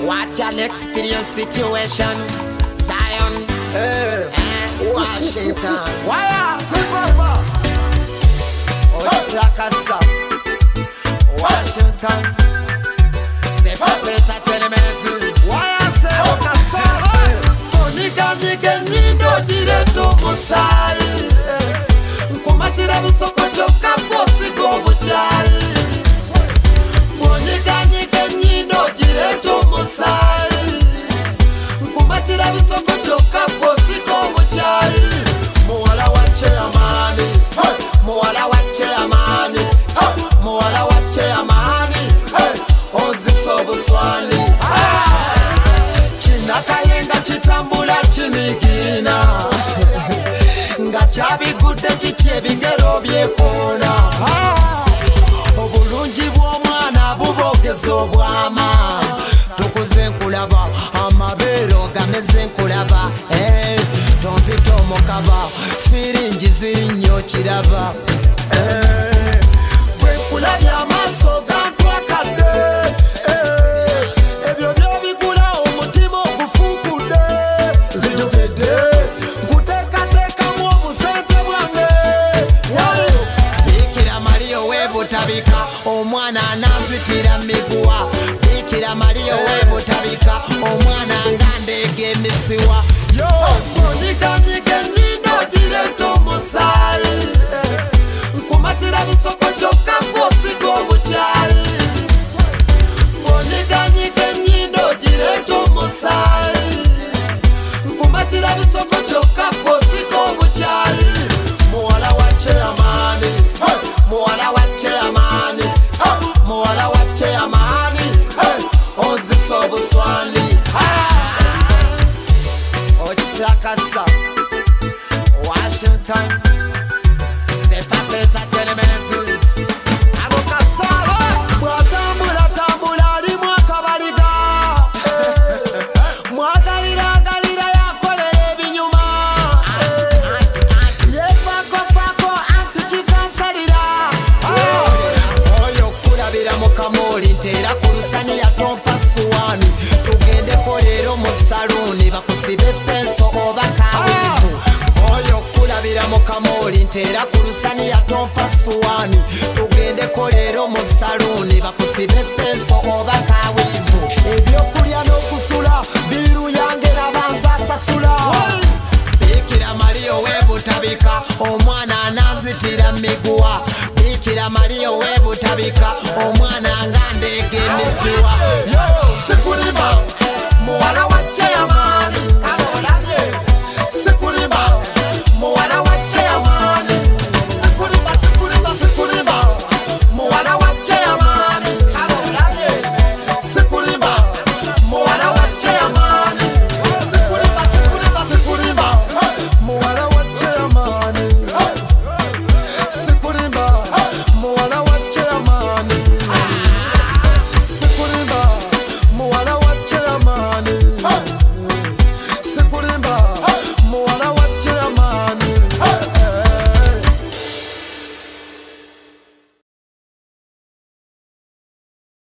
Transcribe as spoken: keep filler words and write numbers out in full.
What an experience situation. Zion, Hey, eh, Washington. wire, super. Otakasa, Washington. C'est pas prêt à telementi. Wire say okasara. Monika nige nindo direto musai. Nkumatira bisoko choka posi gobuchai. Monika nige nindo direto musai. Nkumatira bisoko choka posi gobuchai. Muwala wache amani, muwala wache amani, muwala wache amani, onziso buswani. Chinakayenga chitambula chimigina, nga chabigude chitie bigero byekona. Obulungi bw'omwana bubogeza obwama, tukuze nkulaba amabeero gameze nkulaba. Eh, tompita omukaba firingi ziri nnyo kiraba. Eh, bwe nkulabye amaaso gantwakadde, eh, ebyo byobigula omutima ogufuukudde. Zijjukidde nkuteekateekamu obusente bwange. Bikira Maria ow'ebutabika omwana ananzitira miguwa. Bikira Maria ow'ebutabika omwana nga ndeega emisiwa. Monigamyige nnindo direto omusaayi. Nkumatira bisoko kyokka kwosiga obukyayi. Monigamyige nnindo direto omusaayi. Nkumatira bisoko kyokka kwosiga obukyayi. Muwala wache amaani, muwala wache amaani, muwala wache amaani, onzisa obuswani. Ochitakasa, Washington, c'est pas prêt à telementi. Abokasala, mwatambula tambula ali mwakabaliga. Mwagalira galira yakolera ebinyuma. Yefako fako anti kifansalira. Oyo kulabira mu kamoli ntera ku lusani yatompa suwani. Tugendeko leero mu saluni bakusibe penso oba kawivu. Oyo kulabira mu kamoli ntera ku lusani yatompa suwani. Tugendeko leero mu saluni bakusibe penso oba kawivu. Ebyokulya n'okusula biru yange nabanza asasula. Bikira Maria ow'ebutabika omwana ananzitira miguwa. Bikira Maria ow'ebutabika omwana nga ndeega emisiwa. Sikulima muwala wa